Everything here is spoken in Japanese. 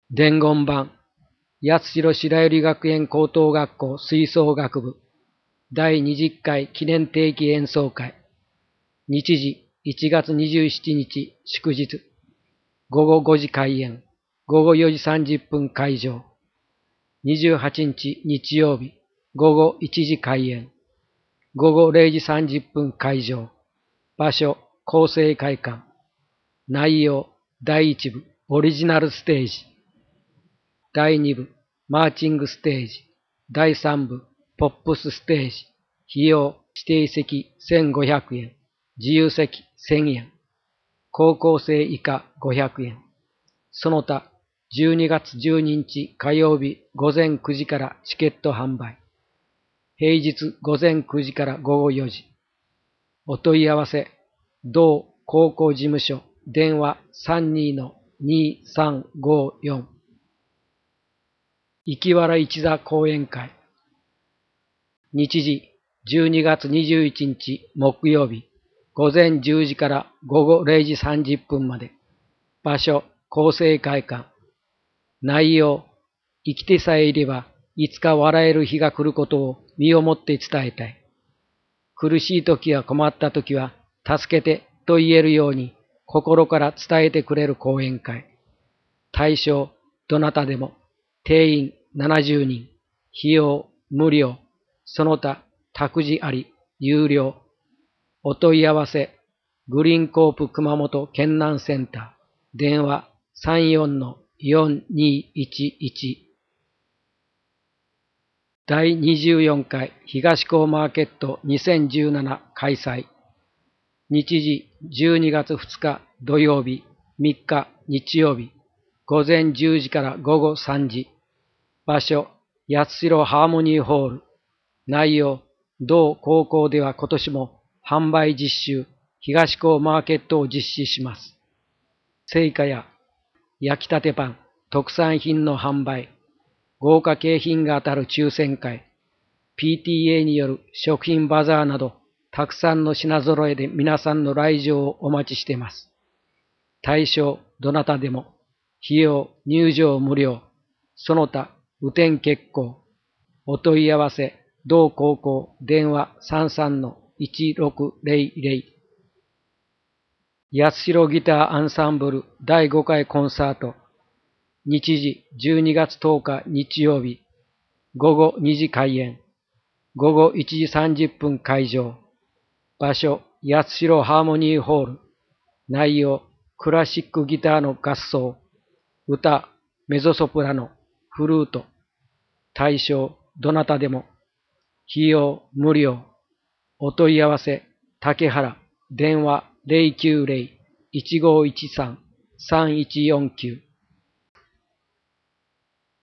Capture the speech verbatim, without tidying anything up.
伝言版、八代白百合学園高等学校吹奏楽部だいにじゅっかい記念定期演奏会。日時いちがつにじゅうしちにち祝日。ごごごじ開演。ごごよじさんじゅっぷん会場。にじゅうはちにち日曜日。ごごいちじ開演。ごごれいじさんじゅっぷん会場。場所、厚生会館。内容、だいいち部、オリジナルステージ。だいに部、マーチングステージ。だいさん部、ポップスステージ。費用、指定席せんごひゃくえん。自由席せんえん。高校生以下ごひゃくえん。その他、じゅうにがつじゅうににち火曜日午前くじからチケット販売。平日午前くじからごごよじ。お問い合わせ、同高校事務所、電話 さんにーのにーさんごよん。生原一座講演会。日時、じゅうにがつにじゅういちにち木曜日、午前じゅうじからごごれいじさんじゅっぷんまで。場所、厚生会館。内容、生きてさえいれば、いつか笑える日が来ることを身をもって伝えたい。苦しい時や困った時は、助けてと言えるように、心から伝えてくれる講演会。対象、どなたでも。定員ななじゅうにん。費用、無料。その他、託児あり、有料。お問い合わせ、グリーンコープ熊本県南センター。電話 さんよんのよんにいちいち。だいにじゅうよんかい東港マーケットにせんじゅうなな開催。日時じゅうにがつふつか土曜日、みっか日曜日、午前じゅうじからごごさんじ。場所、八代ハーモニーホール。内容、同高校では今年も販売実習、東港マーケットを実施します。青果や焼きたてパン、特産品の販売、豪華景品が当たる抽選会、ピーティーエー による食品バザーなど、たくさんの品揃えで皆さんの来場をお待ちしています。対象、どなたでも。費用、入場無料。その他、雨天決行。お問い合わせ、同高校、電話 さんさんのいちろくぜろぜろ。八代ギターアンサンブルだいごかいコンサート。日時じゅうにがつとおか日曜日。ごごにじ開演。ごごいちじさんじゅっぷん会場。場所、八代ハーモニーホール。内容、クラシックギターの合奏。歌、メゾソプラノ、フルート。対象、どなたでも。費用、無料。お問い合わせ、竹原。電話 ゼロきゅうゼロ いちごいちさん さんいちよんきゅう。